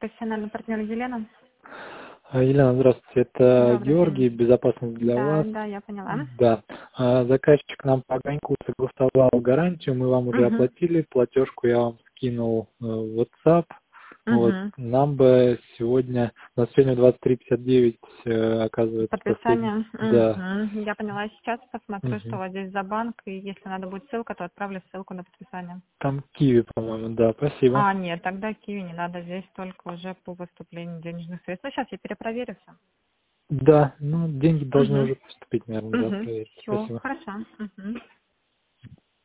профессиональный партнер Елена. Елена, здравствуйте. Это Добрый Георгий, день. безопасность для Да, вас. да, я поняла. Да. Заказчик нам по огоньку согласовал гарантию, мы вам уже Угу. оплатили, платежку я вам скинул в WhatsApp. Вот. Угу. Нам бы сегодня, у нас сегодня 23:59, оказывается, последний. Подписание. Да. Угу. Я поняла. Сейчас посмотрю, что у Мгм. вас здесь за банк, и если надо будет ссылка, то отправлю ссылку на подписание. Там Киви, по-моему, да, спасибо. Нет, тогда Киви не надо, здесь только уже по поступлению денежных средств. Ну, сейчас я перепроверю все. Да, ну деньги должны Угу. уже поступить, наверное, завтра. Угу. Вечером. Все, Спасибо. хорошо. Угу.